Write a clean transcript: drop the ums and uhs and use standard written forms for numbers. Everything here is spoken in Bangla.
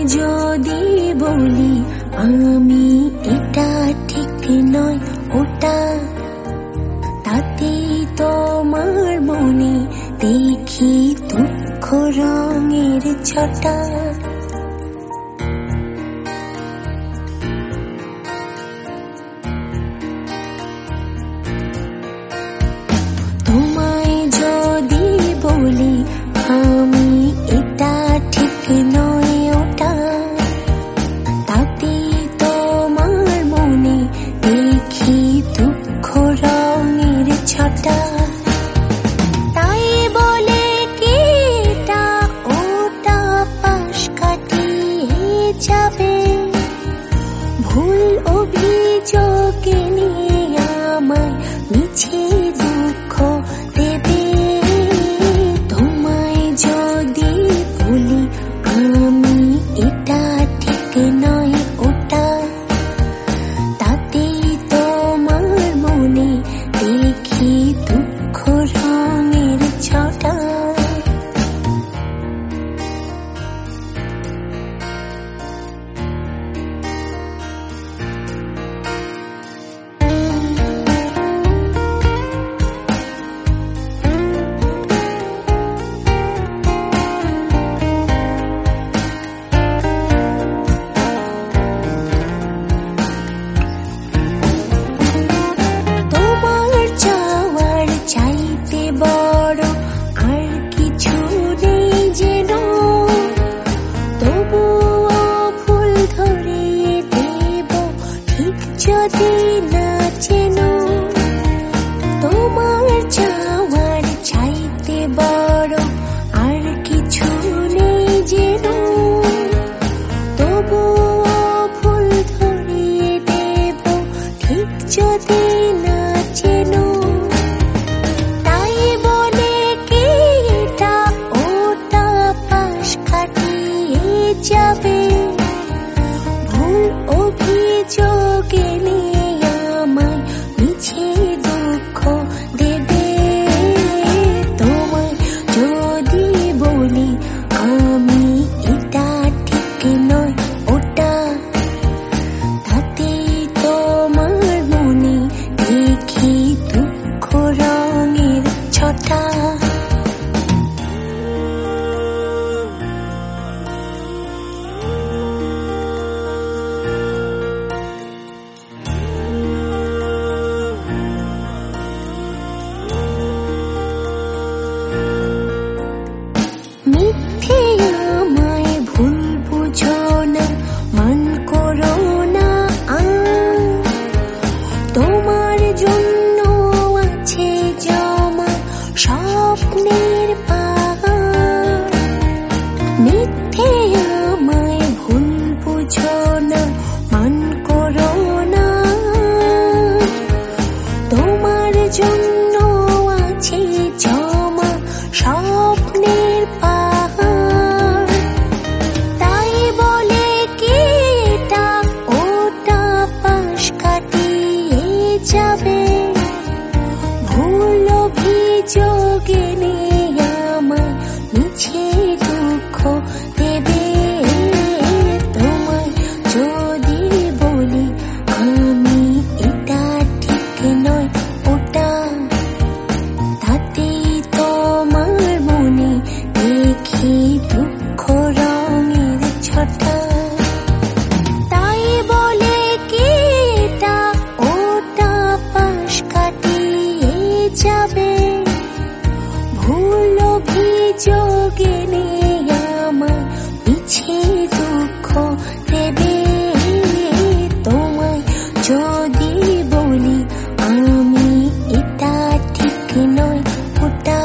যদি বলি আমি এটা ঠিক নয় ওটা, তাতেই তোমার মনে দেখি দুঃখ রঙের ছটা। তোমায় যদি বলি আমি এটা ঠিক নয় ওটা, তাতেই তোমার মনে দেখি দুঃখ রঙের ছটা। তাই বলে কি এটা ওটা পাশ কাটিয়ে যাবে, ভুল অভিযোগে নিয়ে আমায় মিছে দুঃখ দেবে। তোমায় যদি বলি আমি এটা ঠিক নয় ওটা, তাতেই তোমার মনে দেখি দুঃখ রঙের ছটা। চাইতে বড় আর কিছু নেই যেন, তবুও ফুল ধরিয়ে দেব ঠিক যদি না চেন। তোমার চাওয়ার চাইতে বড় আর কিছু নেই যেন, তবুও ফুল ধরিয়ে দেব ঠিক যদি না চেন। যাবে ভুল অভিযোগে নিয়ে আমায় মিছে দুঃখ দেবে। তোমায় যদি বলি আমি এটা ঠিক নয় ওটা, তাতেই তোমার মনে দেখি দুঃখ রঙের ছটা। মিথ্যে আমায় ভুল বুঝো না, মান করো না। তোমার জন্য আছে জমা স্বপ্নের পাহাড়। মিথ্যে আমায় ভুল বুঝো না, মান করো না। তোমার জন্য আছে জমা স্বপ্নের পাহাড়। তাই বলে কি এটা ওটা পাশ কাটিয়ে যাবে, ভুল অভিযোগে নিয়ে আমায় মিছে দুঃখ দেবে। তোমায় যদি বলি আমি এটা ঠিক নয় ওটা, তাতেই তোমার মনে দেখি দুঃখ রঙের ছটা। তাই বলে কি এটা ওটা পাশ কাটিয়ে যাবে, ভুল অভিযোগে নিয়ে আমায় মিছে দুঃখ দেবে। তোমায় যদি বলি আমি এটা ঠিক নয় ওটা,